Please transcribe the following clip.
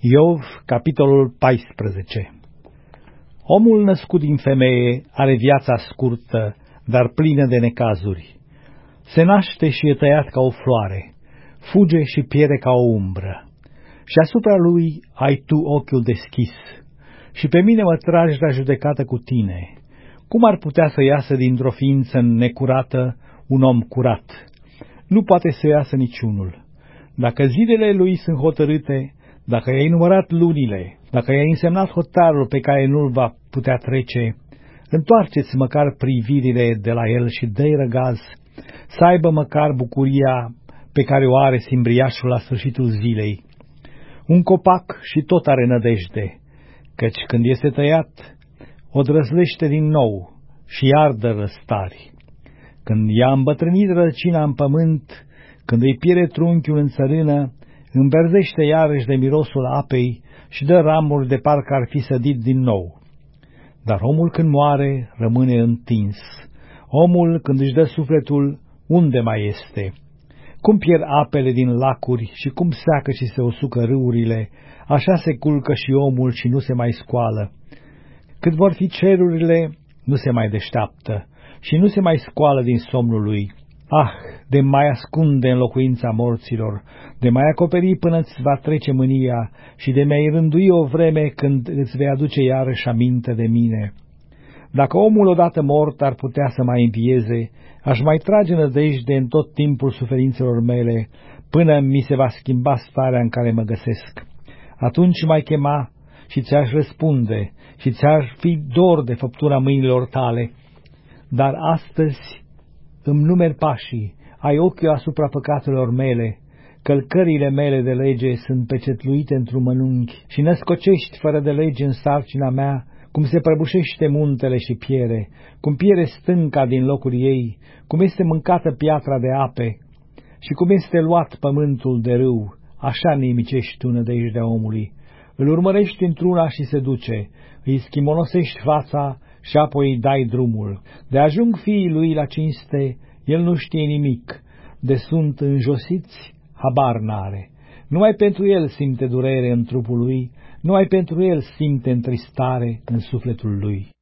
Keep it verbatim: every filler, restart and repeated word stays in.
Iov, capitolul paisprezece. Omul născut din femeie are viața scurtă, dar plină de necazuri. Se naște și e tăiat ca o floare, fuge și pierde ca o umbră. Și asupra lui ai tu ochiul deschis, și pe mine mă tragi la judecată cu tine. Cum ar putea să iasă dintr-o ființă necurată un om curat? Nu poate să iasă niciunul. Dacă zilele lui sunt hotărâte, dacă i-ai numărat lunile, dacă i-ai însemnat hotarul pe care nu-l va putea trece, întoarceți măcar privirile de la el și dă-i răgaz, să aibă măcar bucuria pe care o are simbriașul la sfârșitul zilei. Un copac și tot are nădejde, căci când este tăiat, o drăzlește din nou și ardă răstari. Când i-a îmbătrânit rădăcina în pământ, când îi pierde trunchiul în țărână, înverzește iarăși de mirosul apei și dă ramuri de parcă ar fi sădit din nou. Dar omul când moare rămâne întins. Omul când își dă sufletul, unde mai este? Cum pierd apele din lacuri și cum seacă și se usucă râurile, așa se culcă și omul și nu se mai scoală. Cât vor fi cerurile, nu se mai deșteaptă și nu se mai scoală din somnul lui. Ah, de mai ascunde în locuința morților, de mai acoperi până îți va trece mânia și de mai rândui o vreme când îți vei aduce iarăși aminte de mine. Dacă omul odată mort ar putea să mai învieze, aș mai trage nădejde în tot timpul suferințelor mele, până mi se va schimba starea în care mă găsesc. Atunci mai chema și ți-aș răspunde și ți-ar fi dor de făptura mâinilor tale. Dar astăzi îmi numeri pașii, ai ochiul asupra păcatelor mele, călcările mele de lege sunt pecetluite într-un mănunchi și născocești fără de lege în sarcina mea, cum se prăbușește muntele și piere, cum piere stânca din locul ei, cum este mâncată piatra de ape și cum este luat pământul de râu, așa nimicești tu nădejdea omului. Îl urmărești într-una și se duce, îi schimonosești fața și apoi îi dai drumul. De ajung fiii lui la cinste, el nu știe nimic, de sunt înjosiți, habar n-are. Numai pentru el simte durere în trupul lui, numai pentru el simte întristare în sufletul lui.